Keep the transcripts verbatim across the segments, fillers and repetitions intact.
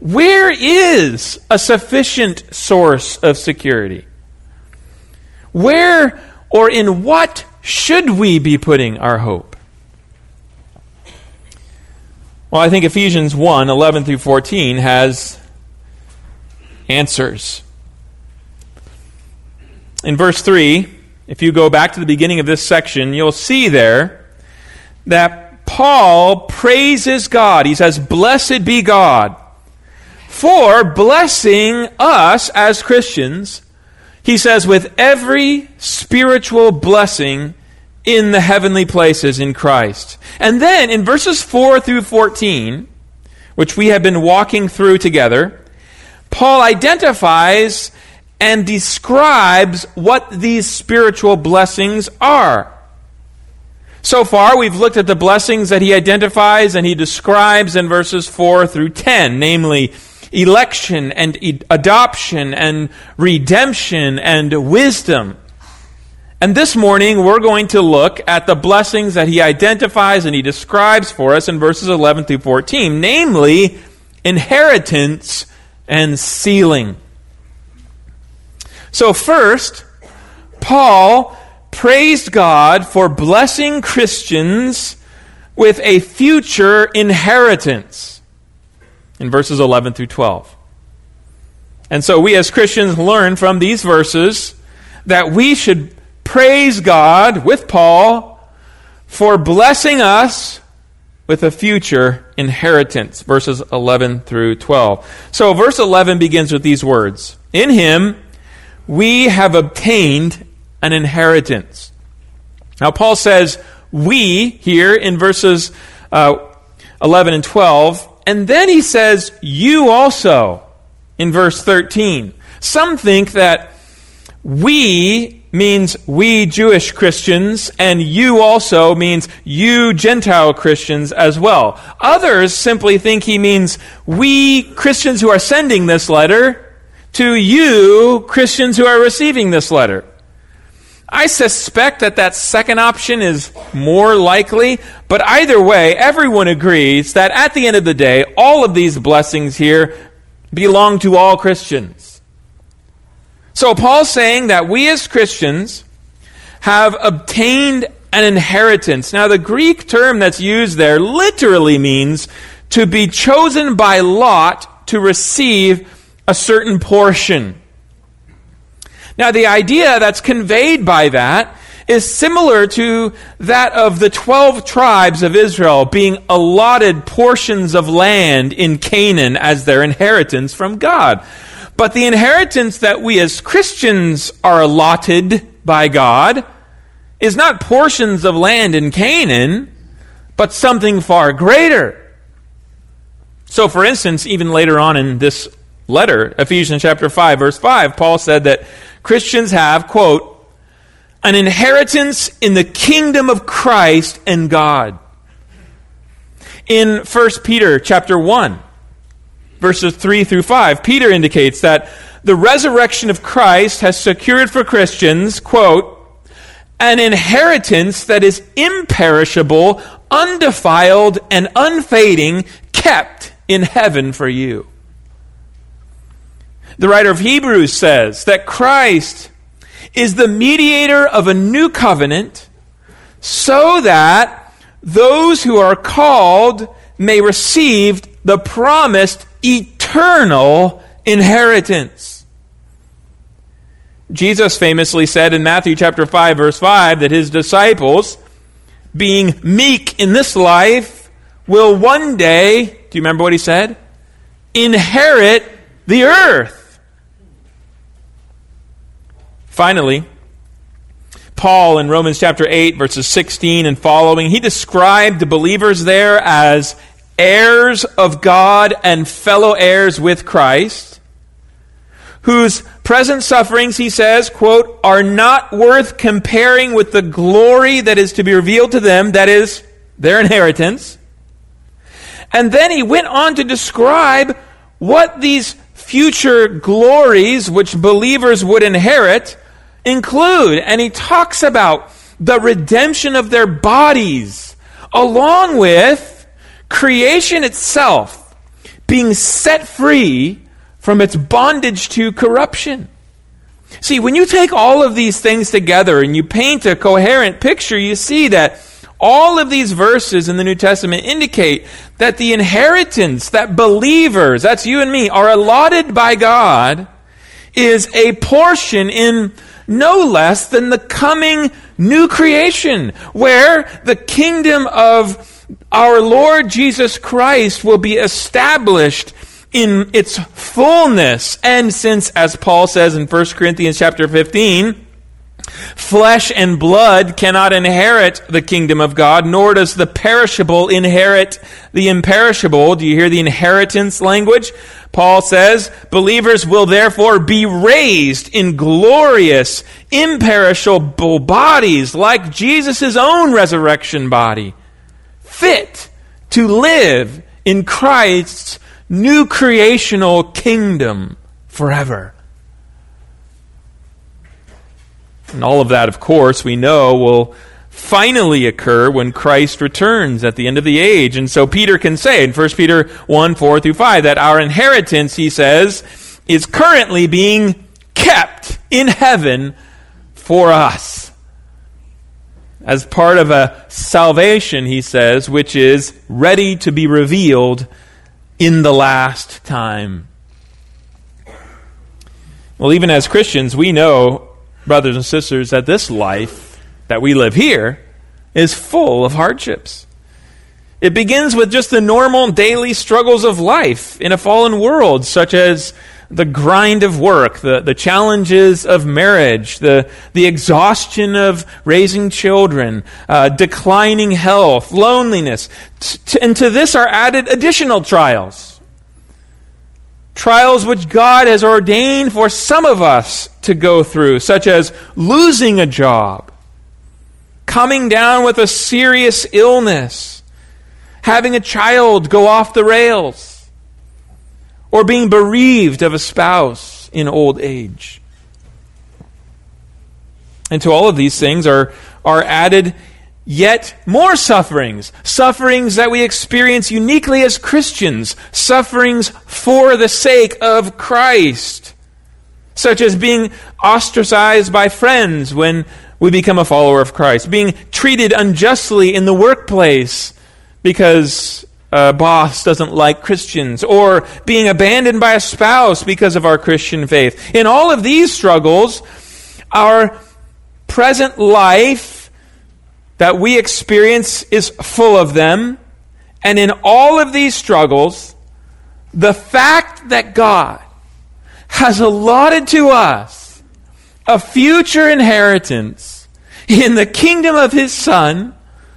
where is a sufficient source of security? Where or in what should we be putting our hope? Well, I think Ephesians one, eleven through fourteen has answers. In verse three, if you go back to the beginning of this section, you'll see there that Paul praises God. He says, "Blessed be God for blessing us as Christians," he says, "with every spiritual blessing in the heavenly places in Christ." And then in verses four through fourteen, which we have been walking through together, Paul identifies and describes what these spiritual blessings are. So far, we've looked at the blessings that he identifies and he describes in verses four through ten, namely election and e- adoption and redemption and wisdom. And this morning, we're going to look at the blessings that he identifies and he describes for us in verses eleven through fourteen, namely inheritance and sealing. So first, Paul praised God for blessing Christians with a future inheritance in verses eleven through twelve. And so we as Christians learn from these verses that we should praise God with Paul for blessing us with a future inheritance, verses eleven through twelve. So verse eleven begins with these words, "In him we have obtained an inheritance." Now Paul says we here in verses uh, eleven and twelve, and then he says you also in verse thirteen. Some think that we means we Jewish Christians, and you also means you Gentile Christians as well. Others simply think he means we Christians who are sending this letter to you Christians who are receiving this letter. I suspect that that second option is more likely, but either way, everyone agrees that at the end of the day, all of these blessings here belong to all Christians. So Paul's saying that we as Christians have obtained an inheritance. Now the Greek term that's used there literally means to be chosen by lot to receive a certain portion. Now the idea that's conveyed by that is similar to that of the twelve tribes of Israel being allotted portions of land in Canaan as their inheritance from God. But the inheritance that we as Christians are allotted by God is not portions of land in Canaan, but something far greater. So for instance, even later on in this letter, Ephesians chapter five, verse five, Paul said that Christians have, quote, an inheritance in the kingdom of Christ and God. In First Peter chapter one, verses three through five, Peter indicates that the resurrection of Christ has secured for Christians, quote, an inheritance that is imperishable, undefiled, and unfading, kept in heaven for you. The writer of Hebrews says that Christ is the mediator of a new covenant so that those who are called may receive the promised eternal inheritance. Jesus famously said in Matthew chapter five, verse five, that his disciples, being meek in this life, will one day, do you remember what he said? Inherit the earth. Finally, Paul in Romans chapter eight, verses sixteen and following, he described the believers there as heirs of God and fellow heirs with Christ, whose present sufferings, he says, quote, are not worth comparing with the glory that is to be revealed to them, that is, their inheritance. And then he went on to describe what these future glories which believers would inherit include. And he talks about the redemption of their bodies, along with creation itself being set free from its bondage to corruption. See, when you take all of these things together and you paint a coherent picture, you see that all of these verses in the New Testament indicate that the inheritance that believers, that's you and me, are allotted by God is a portion in no less than the coming new creation, where the kingdom of our Lord Jesus Christ will be established in its fullness. And since, as Paul says in First Corinthians chapter fifteen, flesh and blood cannot inherit the kingdom of God, nor does the perishable inherit the imperishable. Do you hear the inheritance language? Paul says, believers will therefore be raised in glorious, imperishable bodies like Jesus' own resurrection body, fit to live in Christ's new creational kingdom forever. And all of that, of course, we know will finally occur when Christ returns at the end of the age. And so Peter can say in First Peter one, four through five, that our inheritance, he says, is currently being kept in heaven for us. As part of a salvation, he says, which is ready to be revealed in the last time. Well, even as Christians, we know, brothers and sisters, that this life that we live here is full of hardships. It begins with just the normal daily struggles of life in a fallen world, such as the grind of work, the, the challenges of marriage, the, the exhaustion of raising children, uh, declining health, loneliness. T- and to this are added additional trials. Trials which God has ordained for some of us to go through, such as losing a job, coming down with a serious illness, having a child go off the rails, or being bereaved of a spouse in old age. And to all of these things are, are added yet more sufferings, sufferings that we experience uniquely as Christians, sufferings for the sake of Christ, such as being ostracized by friends when we become a follower of Christ, being treated unjustly in the workplace because a boss doesn't like Christians, or being abandoned by a spouse because of our Christian faith. In all of these struggles, our present life that we experience is full of them. And in all of these struggles, the fact that God has allotted to us a future inheritance in the kingdom of His Son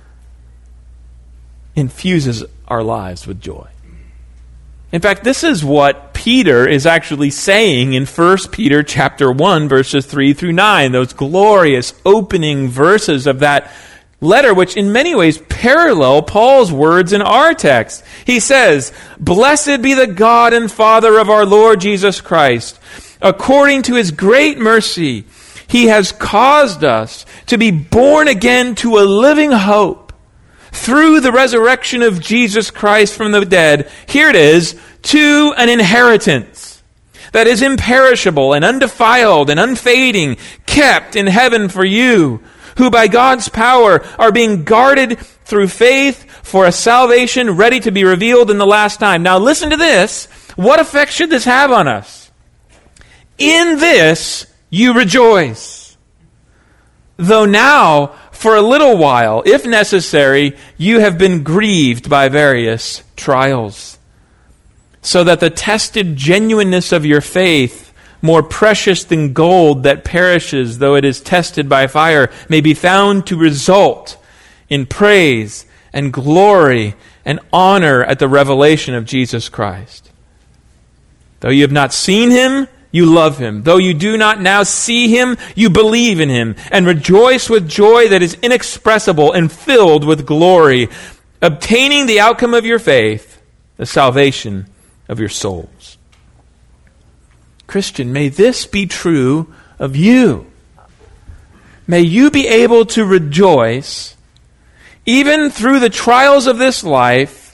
infuses our lives with joy. In fact, this is what Peter is actually saying in First Peter chapter one, verses three through nine, those glorious opening verses of that letter, which in many ways parallel Paul's words in our text. He says, "Blessed be the God and Father of our Lord Jesus Christ. According to His great mercy, He has caused us to be born again to a living hope through the resurrection of Jesus Christ from the dead." Here it is, to an inheritance that is imperishable and undefiled and unfading, kept in heaven for you, who by God's power are being guarded through faith for a salvation ready to be revealed in the last time. Now listen to this. What effect should this have on us? In this you rejoice, though now for a little while, if necessary, you have been grieved by various trials, so that the tested genuineness of your faith, more precious than gold that perishes though it is tested by fire, may be found to result in praise and glory and honor at the revelation of Jesus Christ. Though you have not seen Him, you love Him. Though you do not now see Him, you believe in Him and rejoice with joy that is inexpressible and filled with glory, obtaining the outcome of your faith, the salvation of your souls. Christian, may this be true of you. May you be able to rejoice even through the trials of this life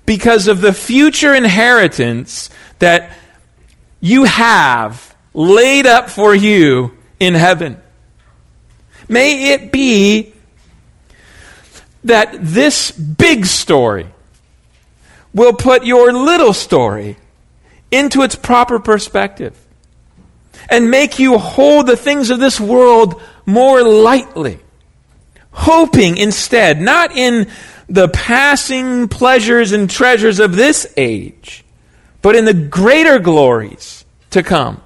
because of the future inheritance that you have laid up for you in heaven. May it be that this big story will put your little story into its proper perspective and make you hold the things of this world more lightly, hoping instead, not in the passing pleasures and treasures of this age, but in the greater glories to come.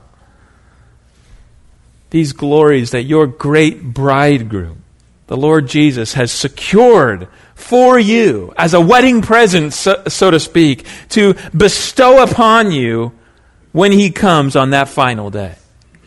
These glories that your great bridegroom, the Lord Jesus, has secured for you as a wedding present, so, so to speak, to bestow upon you when He comes on that final day.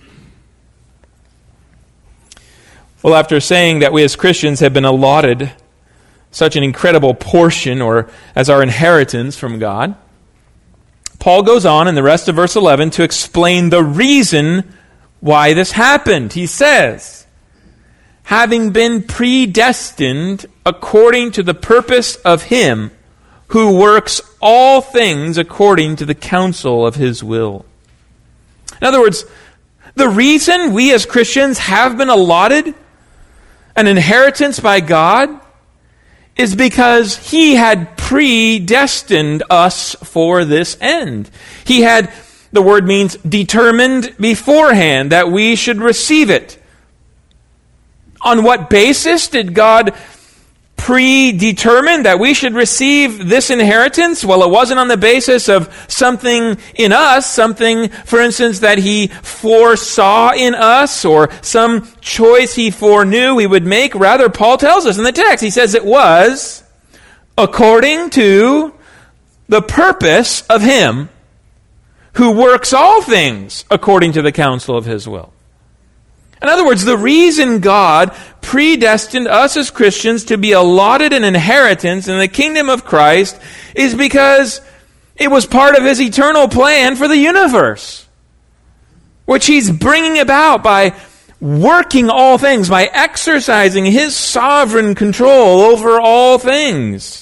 Well, after saying that we as Christians have been allotted such an incredible portion, or as our inheritance from God, Paul goes on in the rest of verse eleven to explain the reason why this happened. He says, having been predestined according to the purpose of Him who works all things according to the counsel of His will. In other words, the reason we as Christians have been allotted an inheritance by God is because He had predestined us for this end. He had, the word means determined beforehand that we should receive it. On what basis did God predetermine that we should receive this inheritance? Well, it wasn't on the basis of something in us, something, for instance, that He foresaw in us, or some choice He foreknew we would make. Rather, Paul tells us in the text, he says it was according to the purpose of Him who works all things according to the counsel of His will. In other words, the reason God predestined us as Christians to be allotted an inheritance in the kingdom of Christ is because it was part of His eternal plan for the universe, which He's bringing about by working all things, by exercising His sovereign control over all things.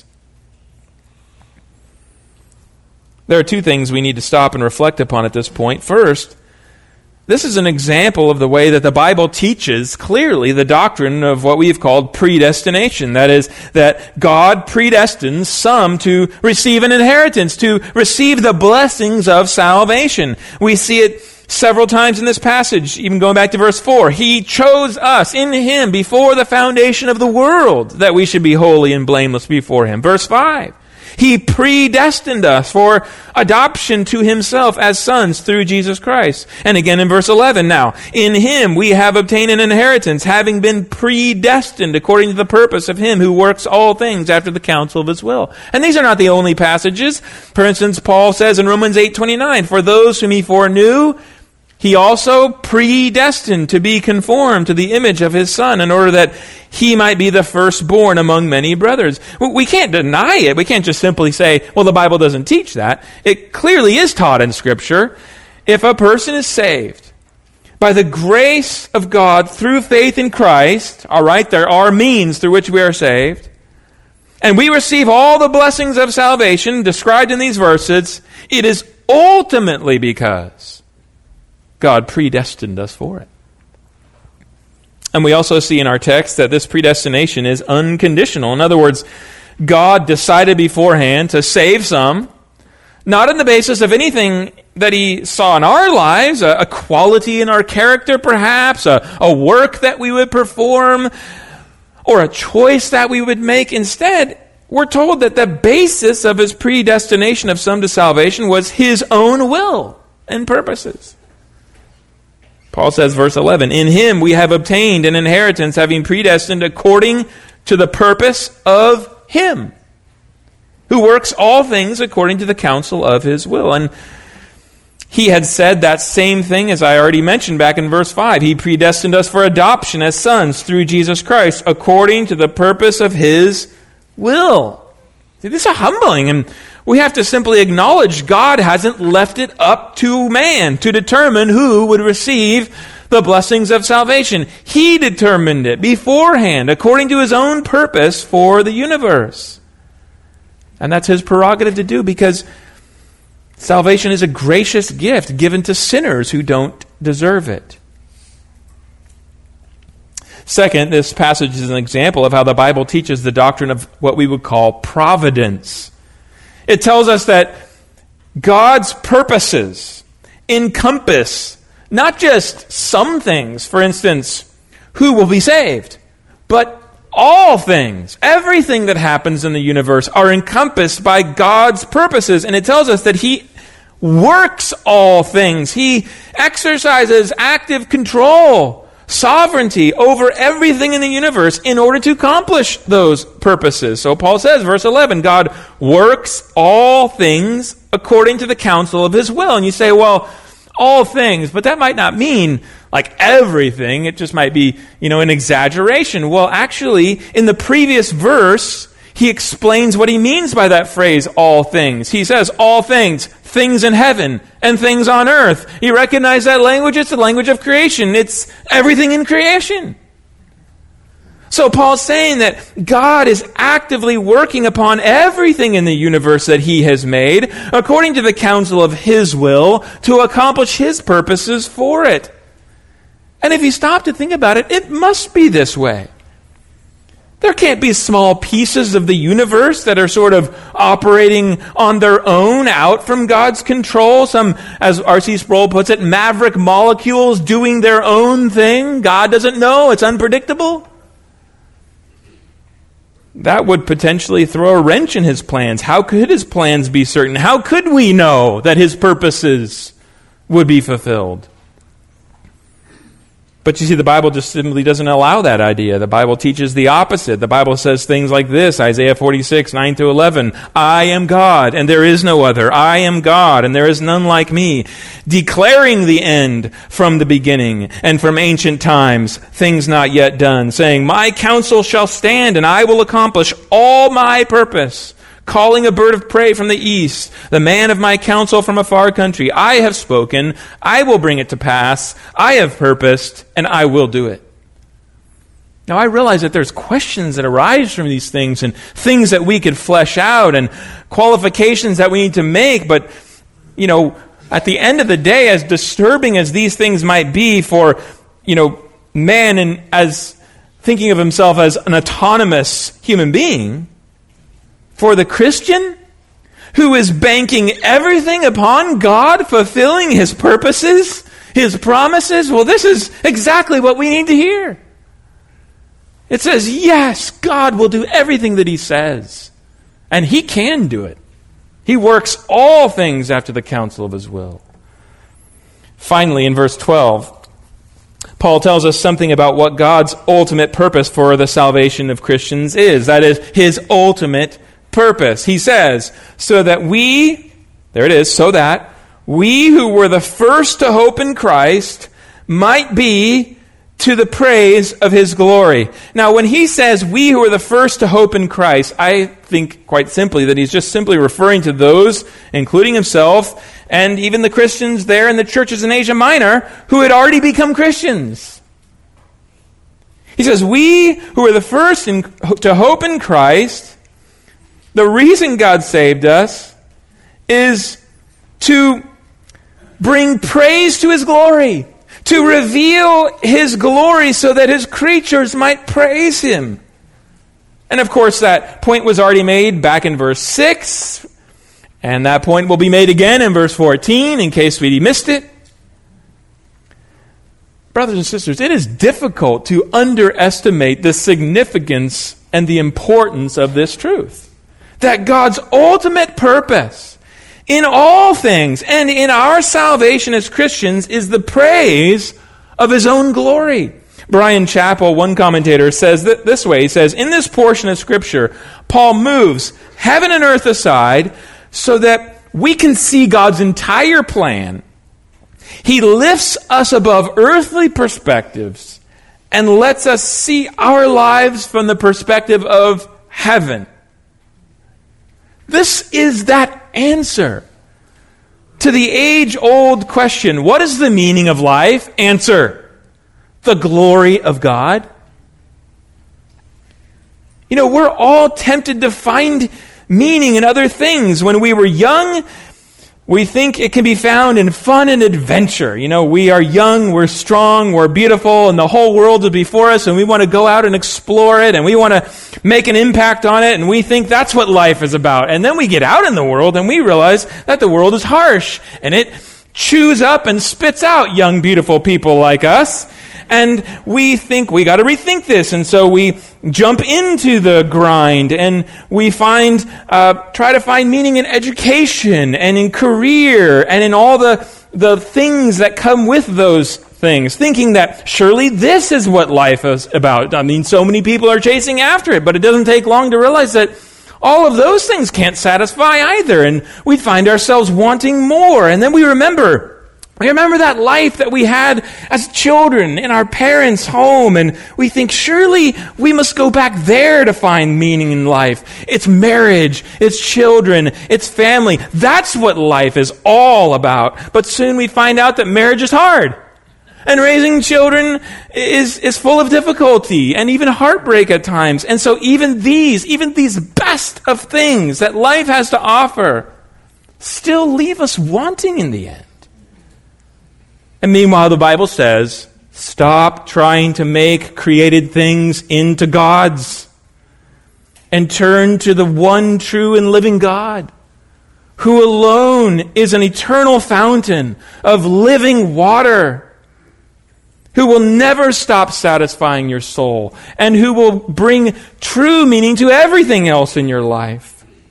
There are two things we need to stop and reflect upon at this point. First, this is an example of the way that the Bible teaches clearly the doctrine of what we've called predestination. That is, that God predestines some to receive an inheritance, to receive the blessings of salvation. We see it several times in this passage, even going back to verse four. He chose us in Him before the foundation of the world that we should be holy and blameless before Him. Verse five. He predestined us for adoption to Himself as sons through Jesus Christ. And again in verse eleven, now, in Him we have obtained an inheritance, having been predestined according to the purpose of Him who works all things after the counsel of His will. And these are not the only passages. For instance, Paul says in Romans eight twenty-nine, for those whom He foreknew, He also predestined to be conformed to the image of His Son, in order that He might be the firstborn among many brothers. We can't deny it. We can't just simply say, well, the Bible doesn't teach that. It clearly is taught in Scripture. If a person is saved by the grace of God through faith in Christ, all right, there are means through which we are saved, and we receive all the blessings of salvation described in these verses, it is ultimately because God predestined us for it. And we also see in our text that this predestination is unconditional. In other words, God decided beforehand to save some, not on the basis of anything that He saw in our lives, a, a quality in our character perhaps, a, a work that we would perform, or a choice that we would make. Instead, we're told that the basis of His predestination of some to salvation was His own will and purposes. Paul says, verse eleven, in Him we have obtained an inheritance, having predestined according to the purpose of Him, who works all things according to the counsel of His will. And He had said that same thing, as I already mentioned back in verse five. He predestined us for adoption as sons through Jesus Christ, according to the purpose of His will. See, this is humbling, and we have to simply acknowledge God hasn't left it up to man to determine who would receive the blessings of salvation. He determined it beforehand, according to His own purpose for the universe. And that's his prerogative to do, because salvation is a gracious gift given to sinners who don't deserve it. Second, this passage is an example of how the Bible teaches the doctrine of what we would call providence. It tells us that God's purposes encompass not just some things, for instance, who will be saved, but all things, everything that happens in the universe are encompassed by God's purposes. And it tells us that He works all things. He exercises active control, sovereignty over everything in the universe in order to accomplish those purposes. So Paul says, verse eleven, God works all things according to the counsel of His will. And you say, well, all things, but that might not mean like everything. It just might be, you know, an exaggeration. Well, actually, in the previous verse, he explains what he means by that phrase, all things. He says, all things, things in heaven and things on earth. You recognize that language? It's the language of creation. It's everything in creation. So Paul's saying that God is actively working upon everything in the universe that He has made, according to the counsel of His will, to accomplish His purposes for it. And if you stop to think about it, it must be this way. There can't be small pieces of the universe that are sort of operating on their own, out from God's control. Some, as R C Sproul puts it, maverick molecules doing their own thing. God doesn't know. It's unpredictable. That would potentially throw a wrench in His plans. How could His plans be certain? How could we know that His purposes would be fulfilled? But you see, the Bible just simply doesn't allow that idea. The Bible teaches the opposite. The Bible says things like this, Isaiah forty-six, nine to eleven. I am God, and there is no other. I am God, and there is none like me. Declaring the end from the beginning, and from ancient times, things not yet done. Saying, my counsel shall stand, and I will accomplish all my purpose. Calling a bird of prey from the east, the man of my counsel from a far country. I have spoken, I will bring it to pass, I have purposed, and I will do it. Now I realize that there's questions that arise from these things, and things that we could flesh out, and qualifications that we need to make, but, you know, at the end of the day, as disturbing as these things might be for, you know, man, and as thinking of himself as an autonomous human being, for the Christian who is banking everything upon God fulfilling His purposes, His promises, well, this is exactly what we need to hear. It says, yes, God will do everything that He says. And He can do it. He works all things after the counsel of His will. Finally, in verse twelve, Paul tells us something about what God's ultimate purpose for the salvation of Christians is. That is, His ultimate purpose. He says, so that we, there it is, so that we who were the first to hope in Christ might be to the praise of His glory. Now, when he says we who are the first to hope in Christ, I think quite simply that he's just simply referring to those, including himself, and even the Christians there in the churches in Asia Minor, who had already become Christians. He says, we who are the first in, to hope in Christ, the reason God saved us is to bring praise to His glory, to reveal His glory so that His creatures might praise Him. And of course, that point was already made back in verse six, and that point will be made again in verse fourteen, in case we missed it. Brothers and sisters, it is difficult to underestimate the significance and the importance of this truth. That God's ultimate purpose in all things and in our salvation as Christians is the praise of His own glory. Brian Chappell, one commentator, says that this way. He says, in this portion of Scripture, Paul moves heaven and earth aside so that we can see God's entire plan. He lifts us above earthly perspectives and lets us see our lives from the perspective of heaven. This is that answer to the age-old question, what is the meaning of life? Answer, the glory of God. You know, we're all tempted to find meaning in other things. When we were young, we think it can be found in fun and adventure. You know, we are young, we're strong, we're beautiful, and the whole world is before us, and we want to go out and explore it, and we want to make an impact on it, and we think that's what life is about. And then we get out in the world, and we realize that the world is harsh, and it chews up and spits out young, beautiful people like us. And we think we got to rethink this, and so we jump into the grind, and we find, uh, try to find meaning in education and in career and in all the the things that come with those things, thinking that surely this is what life is about. I mean, so many people are chasing after it, but it doesn't take long to realize that all of those things can't satisfy either, and we find ourselves wanting more, and then we remember. We remember that life that we had as children in our parents' home, and we think, surely we must go back there to find meaning in life. It's marriage, it's children, it's family. That's what life is all about. But soon we find out that marriage is hard, and raising children is, is full of difficulty and even heartbreak at times. And so even these, even these best of things that life has to offer still leave us wanting in the end. And meanwhile, the Bible says, stop trying to make created things into gods and turn to the one true and living God, who alone is an eternal fountain of living water, who will never stop satisfying your soul, and who will bring true meaning to everything else in your life.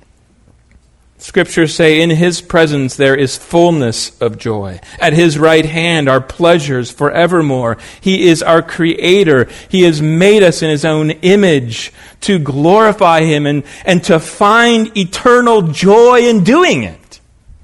Scriptures say, in His presence there is fullness of joy. At His right hand are pleasures forevermore. He is our Creator. He has made us in His own image to glorify Him and, and to find eternal joy in doing it.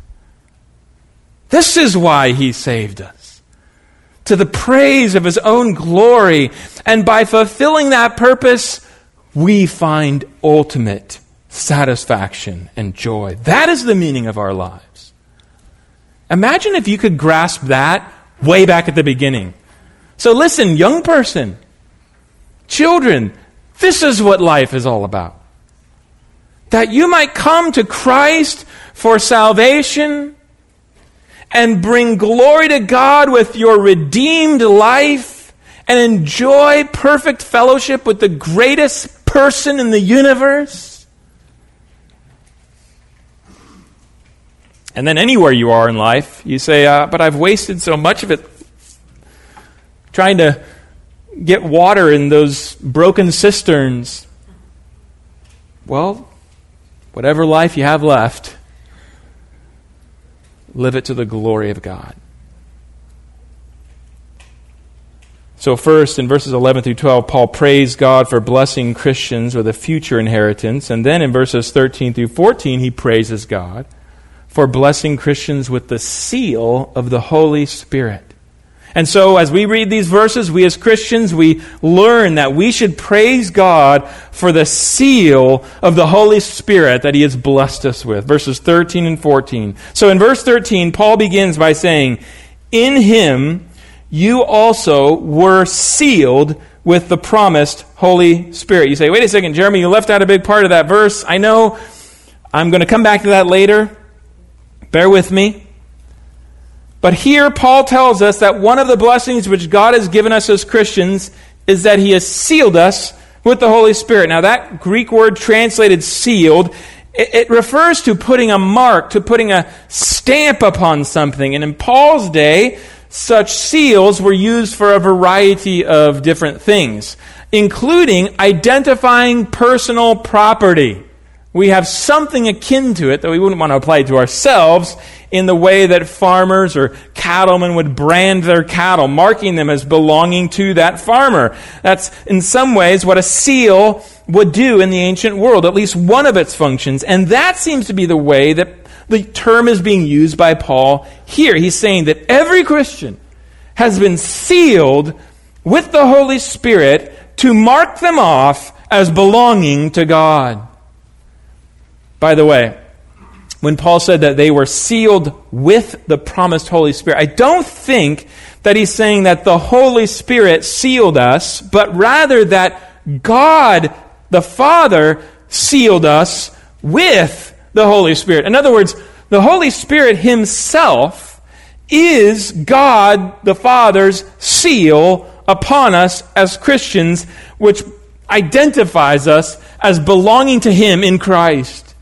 This is why He saved us, to the praise of His own glory. And by fulfilling that purpose, we find ultimate satisfaction and joy. That is the meaning of our lives. Imagine if you could grasp that way back at the beginning. So listen, young person, children, this is what life is all about. That you might come to Christ for salvation and bring glory to God with your redeemed life and enjoy perfect fellowship with the greatest person in the universe. And then anywhere you are in life, you say, uh, but I've wasted so much of it trying to get water in those broken cisterns. Well, whatever life you have left, live it to the glory of God. So first, in verses eleven through twelve, Paul praised God for blessing Christians with a future inheritance. And then in verses thirteen through fourteen, he praises God for blessing Christians with the seal of the Holy Spirit. And so as we read these verses, we as Christians, we learn that we should praise God for the seal of the Holy Spirit that He has blessed us with. Verses thirteen and fourteen. So in verse thirteen, Paul begins by saying, in Him you also were sealed with the promised Holy Spirit. You say, wait a second, Jeremy, you left out a big part of that verse. I know. I'm going to come back to that later. Bear with me. But here Paul tells us that one of the blessings which God has given us as Christians is that He has sealed us with the Holy Spirit. Now that Greek word translated sealed, it, it refers to putting a mark, to putting a stamp upon something. And in Paul's day, such seals were used for a variety of different things, including identifying personal property. We have something akin to it that we wouldn't want to apply to ourselves in the way that farmers or cattlemen would brand their cattle, marking them as belonging to that farmer. That's in some ways what a seal would do in the ancient world, at least one of its functions. And that seems to be the way that the term is being used by Paul here. He's saying that every Christian has been sealed with the Holy Spirit to mark them off as belonging to God. By the way, when Paul said that they were sealed with the promised Holy Spirit, I don't think that he's saying that the Holy Spirit sealed us, but rather that God, the Father, sealed us with the Holy Spirit. In other words, the Holy Spirit himself is God the Father's seal upon us as Christians, which identifies us as belonging to him in Christ.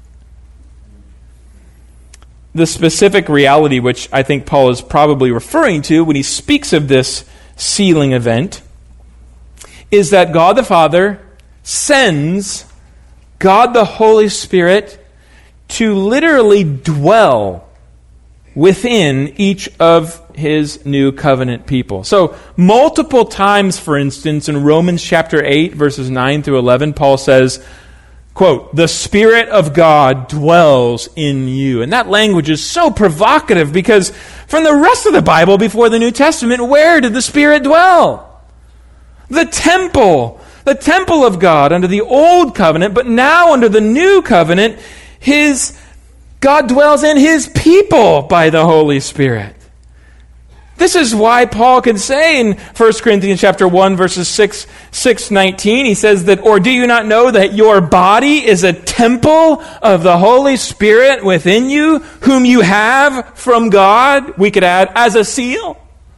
The specific reality which I think Paul is probably referring to when he speaks of this sealing event is that God the Father sends God the Holy Spirit to literally dwell within each of his new covenant people. So, multiple times, for instance, in Romans chapter eight, verses nine through eleven, Paul says, quote, "The Spirit of God dwells in you." And that language is so provocative because from the rest of the Bible before the New Testament, where did the Spirit dwell? The temple. The temple of God under the old covenant, but now under the new covenant, his God dwells in his people by the Holy Spirit. This is why Paul can say in First Corinthians chapter one, verses six, six, nineteen, he says that, "Or do you not know that your body is a temple of the Holy Spirit within you, whom you have from God?" We could add, as a seal.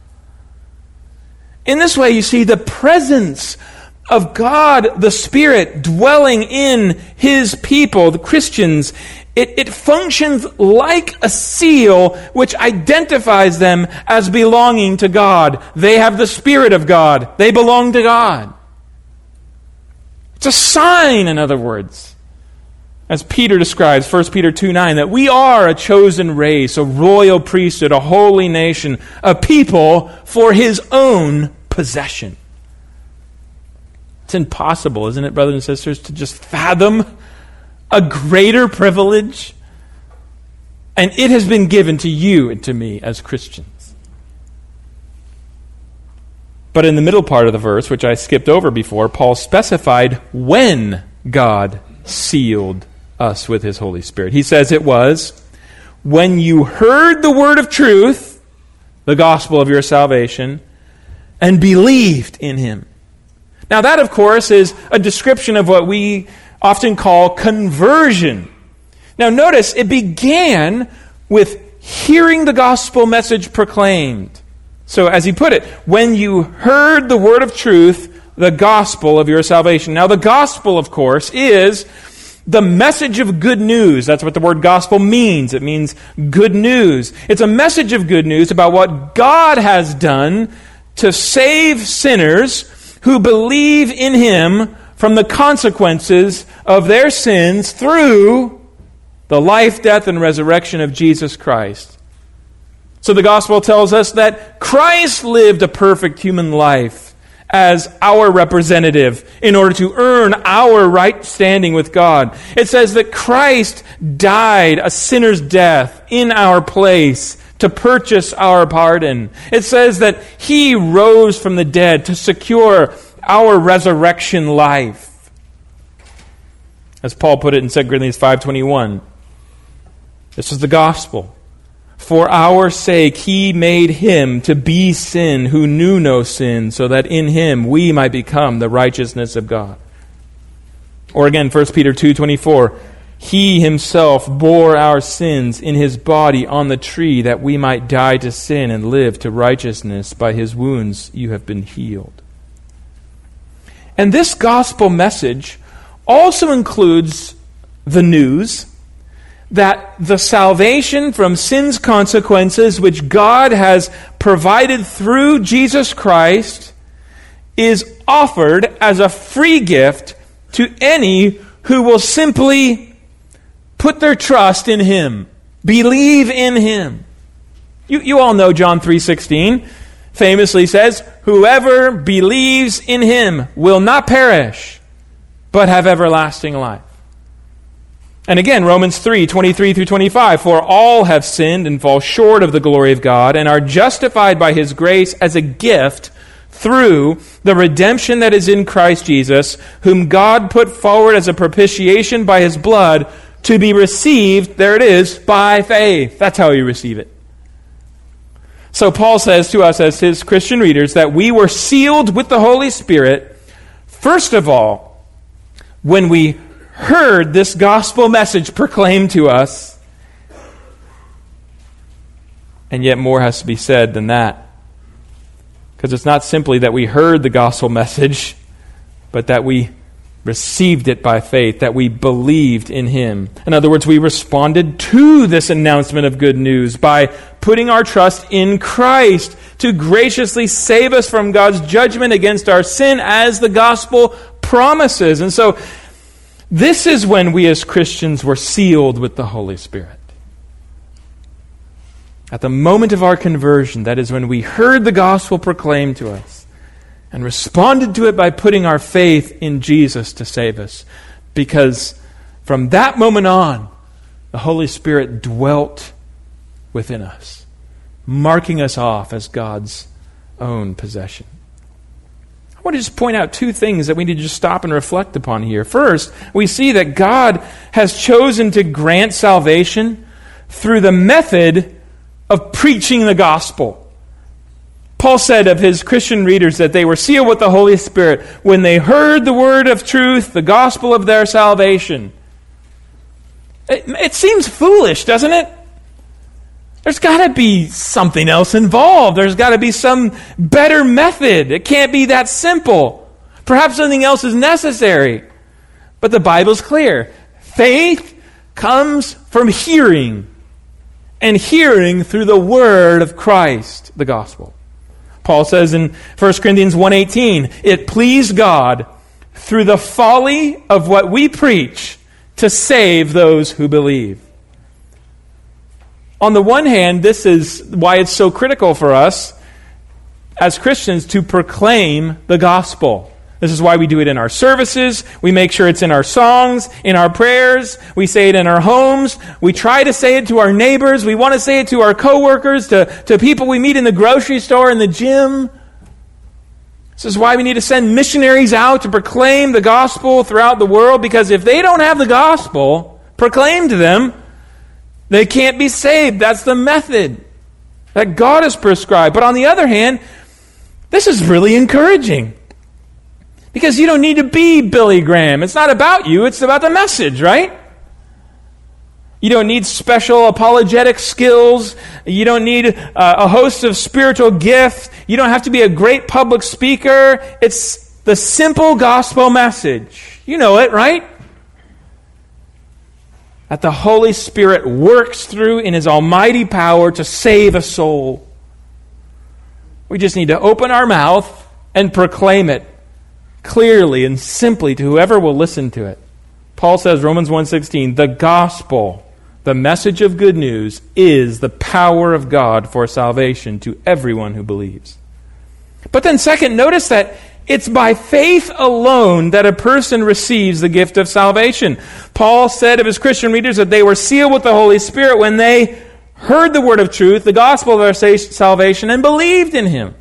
In this way, you see the presence of God, the Spirit, dwelling in his people, the Christians. It, it functions like a seal which identifies them as belonging to God. They have the Spirit of God. They belong to God. It's a sign, in other words, as Peter describes, First Peter two nine, that we are a chosen race, a royal priesthood, a holy nation, a people for his own possession. It's impossible, isn't it, brothers and sisters, to just fathom a greater privilege? And it has been given to you and to me as Christians. But in the middle part of the verse, which I skipped over before, Paul specified when God sealed us with his Holy Spirit. He says it was when you heard the word of truth, the gospel of your salvation, and believed in him. Now that, of course, is a description of what we often call conversion. Now notice, it began with hearing the gospel message proclaimed. So as he put it, when you heard the word of truth, the gospel of your salvation. Now the gospel, of course, is the message of good news. That's what the word gospel means. It means good news. It's a message of good news about what God has done to save sinners who believe in him from the consequences of their sins through the life, death, and resurrection of Jesus Christ. So the gospel tells us that Christ lived a perfect human life as our representative in order to earn our right standing with God. It says that Christ died a sinner's death in our place to purchase our pardon. It says that he rose from the dead to secure our resurrection life. As Paul put it in Second Corinthians five twenty-one, this is the gospel. For our sake he made him to be sin who knew no sin, so that in him we might become the righteousness of God. Or again, First Peter two twenty-four, he himself bore our sins in his body on the tree, that we might die to sin and live to righteousness. By his wounds you have been healed. And this gospel message also includes the news that the salvation from sin's consequences which God has provided through Jesus Christ is offered as a free gift to any who will simply put their trust in him, believe in him. You, you all know John three sixteen famously says, whoever believes in him will not perish, but have everlasting life. And again, Romans three twenty-three through twenty-five, for all have sinned and fall short of the glory of God, and are justified by his grace as a gift through the redemption that is in Christ Jesus, whom God put forward as a propitiation by his blood, to be received, there it is, by faith. That's how you receive it. So Paul says to us as his Christian readers that we were sealed with the Holy Spirit, first of all, when we heard this gospel message proclaimed to us. And yet more has to be said than that. Because it's not simply that we heard the gospel message, but that we received it by faith, that we believed in Him. In other words, we responded to this announcement of good news by putting our trust in Christ to graciously save us from God's judgment against our sin as the gospel promises. And so, this is when we as Christians were sealed with the Holy Spirit. At the moment of our conversion, that is when we heard the gospel proclaimed to us and responded to it by putting our faith in Jesus to save us. Because from that moment on, the Holy Spirit dwelt within us, marking us off as God's own possession. I want to just point out two things that we need to just stop and reflect upon here. First, we see that God has chosen to grant salvation through the method of preaching the gospel. Paul said of his Christian readers that they were sealed with the Holy Spirit when they heard the word of truth, the gospel of their salvation. It, it seems foolish, doesn't it? There's got to be something else involved. There's got to be some better method. It can't be that simple. Perhaps something else is necessary. But the Bible's clear. Faith comes from hearing, and hearing through the word of Christ, the gospel. Paul says in First Corinthians one eighteen, it pleased God through the folly of what we preach to save those who believe. On the one hand, this is why it's so critical for us as Christians to proclaim the gospel. This is why we do it in our services. We make sure it's in our songs, in our prayers. We say it in our homes. We try to say it to our neighbors. We want to say it to our coworkers, to, to people we meet in the grocery store, in the gym. This is why we need to send missionaries out to proclaim the gospel throughout the world, because if they don't have the gospel proclaimed to them, they can't be saved. That's the method that God has prescribed. But on the other hand, this is really encouraging. Because you don't need to be Billy Graham. It's not about you, it's about the message, right? You don't need special apologetic skills. You don't need uh, a host of spiritual gifts. You don't have to be a great public speaker. It's the simple gospel message. You know it, right? That the Holy Spirit works through in His almighty power to save a soul. We just need to open our mouth and proclaim it clearly and simply to whoever will listen to it. Paul says, Romans one sixteen, the gospel, the message of good news, is the power of God for salvation to everyone who believes. But then second, notice that it's by faith alone that a person receives the gift of salvation. Paul said of his Christian readers that they were sealed with the Holy Spirit when they heard the word of truth, the gospel of their salvation, and believed in Him.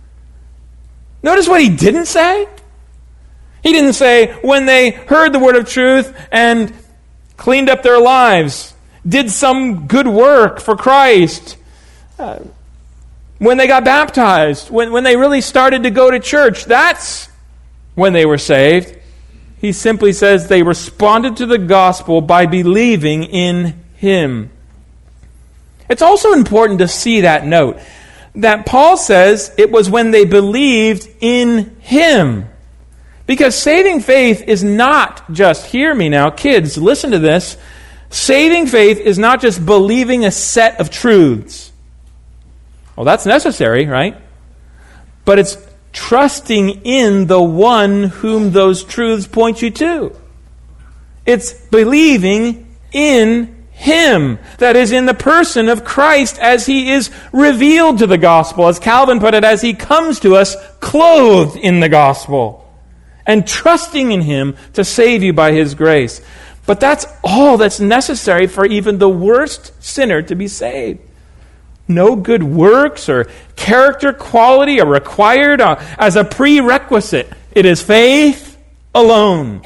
Notice what he didn't say. He didn't say when they heard the word of truth and cleaned up their lives, did some good work for Christ, uh, when they got baptized, when, when they really started to go to church, that's when they were saved. He simply says they responded to the gospel by believing in Him. It's also important to see that note, that Paul says it was when they believed in Him. Because saving faith is not just, hear me now, kids, listen to this. Saving faith is not just believing a set of truths. Well, that's necessary, right? But it's trusting in the one whom those truths point you to. It's believing in Him, that is, in the person of Christ as He is revealed to the gospel. As Calvin put it, as He comes to us clothed in the gospel. And trusting in Him to save you by His grace. But that's all that's necessary for even the worst sinner to be saved. No good works or character quality are required as a prerequisite. It is faith alone.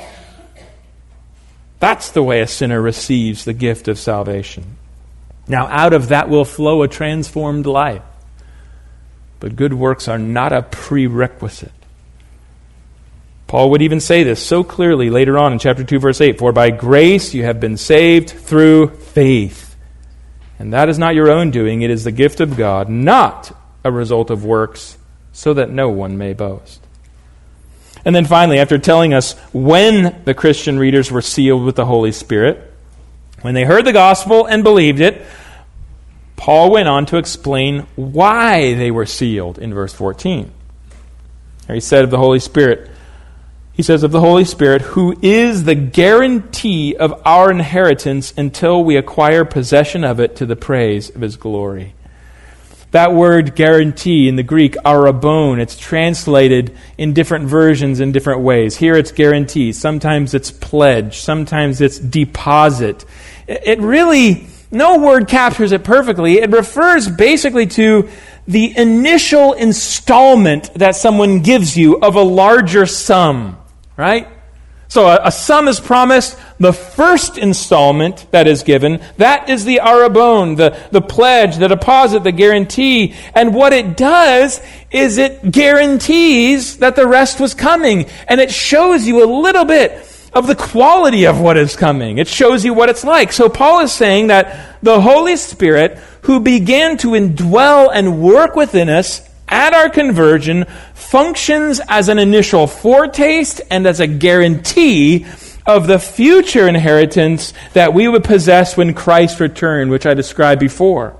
That's the way a sinner receives the gift of salvation. Now, out of that will flow a transformed life. But good works are not a prerequisite. Paul would even say this so clearly later on in chapter two, verse eight, "For by grace you have been saved through faith. And that is not your own doing, it is the gift of God, not a result of works, so that no one may boast." And then finally, after telling us when the Christian readers were sealed with the Holy Spirit, when they heard the gospel and believed it, Paul went on to explain why they were sealed in verse fourteen. There he said of the Holy Spirit, He says of the Holy Spirit, who is the guarantee of our inheritance until we acquire possession of it to the praise of His glory. That word guarantee in the Greek, arabon, it's translated in different versions in different ways. Here it's guarantee. Sometimes it's pledge. Sometimes it's deposit. It really, no word captures it perfectly. It refers basically to the initial installment that someone gives you of a larger sum. Right? So a, a sum is promised. The first installment that is given, that is the arabon, the, the pledge, the deposit, the guarantee. And what it does is it guarantees that the rest was coming. And it shows you a little bit of the quality of what is coming. It shows you what it's like. So Paul is saying that the Holy Spirit, who began to indwell and work within us at our conversion, functions as an initial foretaste and as a guarantee of the future inheritance that we would possess when Christ returned, which I described before.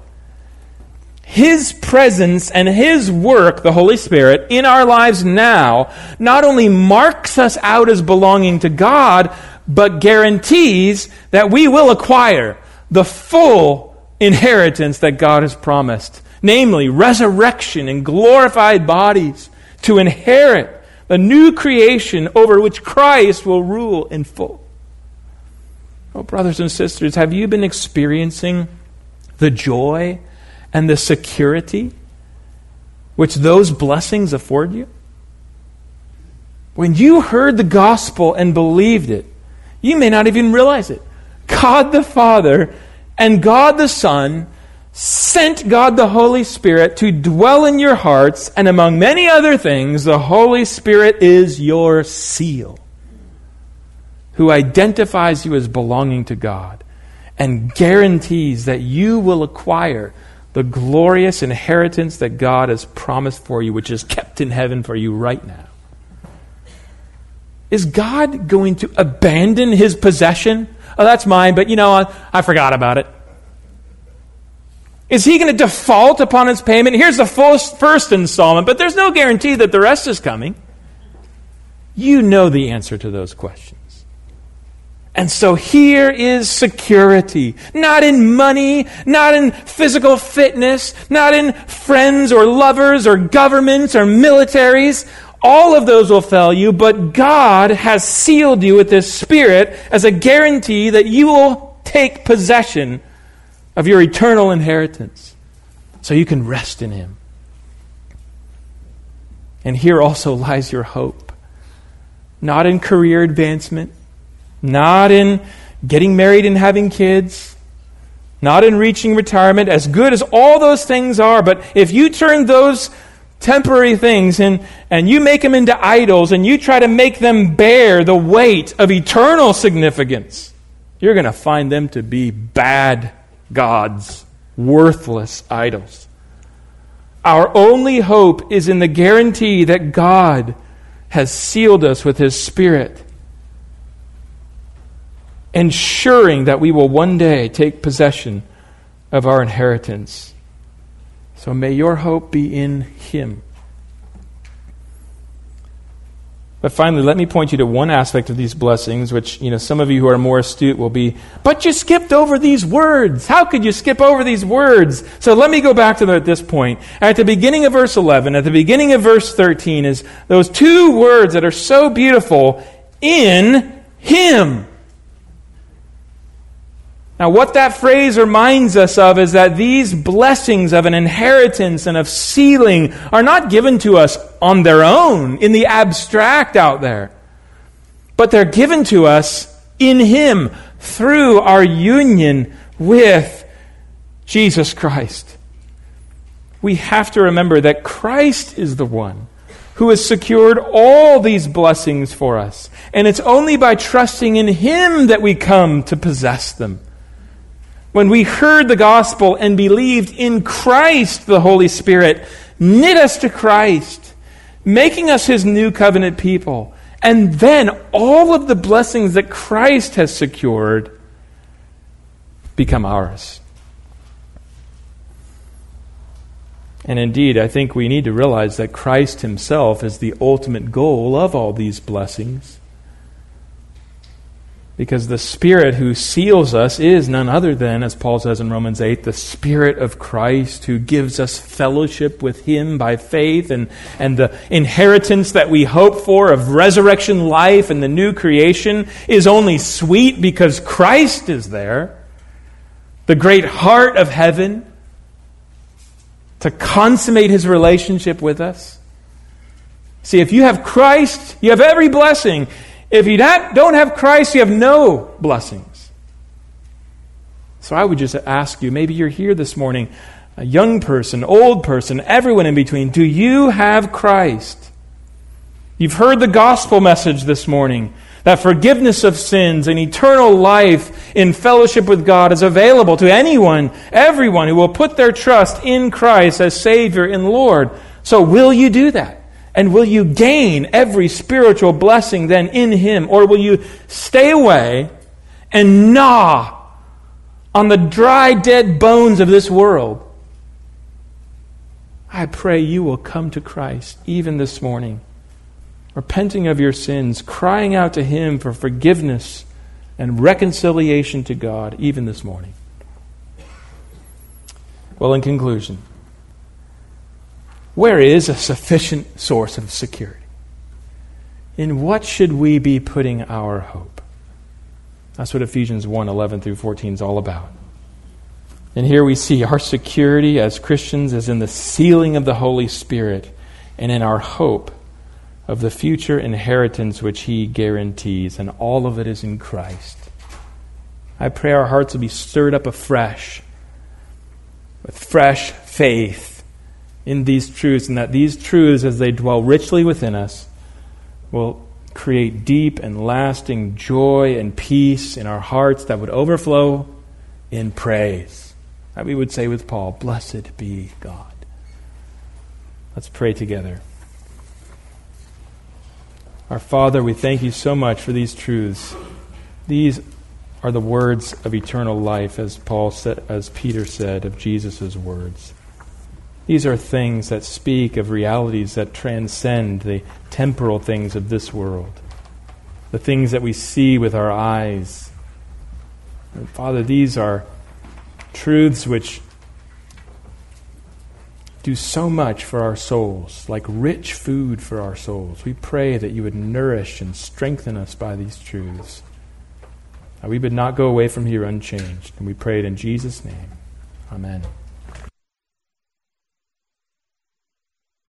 His presence and His work, the Holy Spirit, in our lives now, not only marks us out as belonging to God, but guarantees that we will acquire the full inheritance that God has promised. Namely, resurrection and glorified bodies to inherit the new creation over which Christ will rule in full. Oh, brothers and sisters, have you been experiencing the joy and the security which those blessings afford you? When you heard the gospel and believed it, you may not even realize it. God the Father and God the Son sent God the Holy Spirit to dwell in your hearts, and among many other things, the Holy Spirit is your seal, who identifies you as belonging to God and guarantees that you will acquire the glorious inheritance that God has promised for you, which is kept in heaven for you right now. Is God going to abandon His possession? Oh, that's mine, but you know, I, I forgot about it. Is He going to default upon His payment? Here's the first, first installment, but there's no guarantee that the rest is coming. You know the answer to those questions. And so here is security. Not in money, not in physical fitness, not in friends or lovers or governments or militaries. All of those will fail you, but God has sealed you with His Spirit as a guarantee that you will take possession of your eternal inheritance, so you can rest in Him. And here also lies your hope. Not in career advancement, not in getting married and having kids, not in reaching retirement, as good as all those things are. But if you turn those temporary things and, and you make them into idols and you try to make them bear the weight of eternal significance, you're going to find them to be bad gods, worthless idols. Our only hope is in the guarantee that God has sealed us with His Spirit, ensuring that we will one day take possession of our inheritance. So may your hope be in Him. But finally, let me point you to one aspect of these blessings, which, you know, some of you who are more astute will be, but you skipped over these words. How could you skip over these words? So let me go back to them at this point. At the beginning of verse eleven, at the beginning of verse thirteen, is those two words that are so beautiful, in Him. Now, what that phrase reminds us of is that these blessings of an inheritance and of sealing are not given to us on their own, in the abstract out there, but they're given to us in Him through our union with Jesus Christ. We have to remember that Christ is the one who has secured all these blessings for us. And it's only by trusting in Him that we come to possess them. When we heard the gospel and believed in Christ, the Holy Spirit knit us to Christ, making us His new covenant people. And then all of the blessings that Christ has secured become ours. And indeed, I think we need to realize that Christ Himself is the ultimate goal of all these blessings. Because the Spirit who seals us is none other than, as Paul says in Romans eight, the Spirit of Christ who gives us fellowship with Him by faith, and, and the inheritance that we hope for of resurrection life and the new creation is only sweet because Christ is there, the great heart of heaven, to consummate His relationship with us. See, if you have Christ, you have every blessing. If you don't have Christ, you have no blessings. So I would just ask you, maybe you're here this morning, a young person, old person, everyone in between, do you have Christ? You've heard the gospel message this morning, that forgiveness of sins and eternal life in fellowship with God is available to anyone, everyone who will put their trust in Christ as Savior and Lord. So will you do that? And will you gain every spiritual blessing then in Him? Or will you stay away and gnaw on the dry, dead bones of this world? I pray you will come to Christ even this morning, repenting of your sins, crying out to Him for forgiveness and reconciliation to God even this morning. Well, in conclusion, where is a sufficient source of security? In what should we be putting our hope? That's what Ephesians one, eleven through fourteen is all about. And here we see our security as Christians is in the sealing of the Holy Spirit and in our hope of the future inheritance which He guarantees, and all of it is in Christ. I pray our hearts will be stirred up afresh with fresh faith in these truths, and that these truths, as they dwell richly within us, will create deep and lasting joy and peace in our hearts that would overflow in praise. That we would say with Paul, "Blessed be God." Let's pray together. Our Father, we thank You so much for these truths. These are the words of eternal life, as Paul said, as Peter said of Jesus' words. These are things that speak of realities that transcend the temporal things of this world, the things that we see with our eyes. And Father, these are truths which do so much for our souls, like rich food for our souls. We pray that You would nourish and strengthen us by these truths. That we would not go away from here unchanged. And we pray it in Jesus' name. Amen.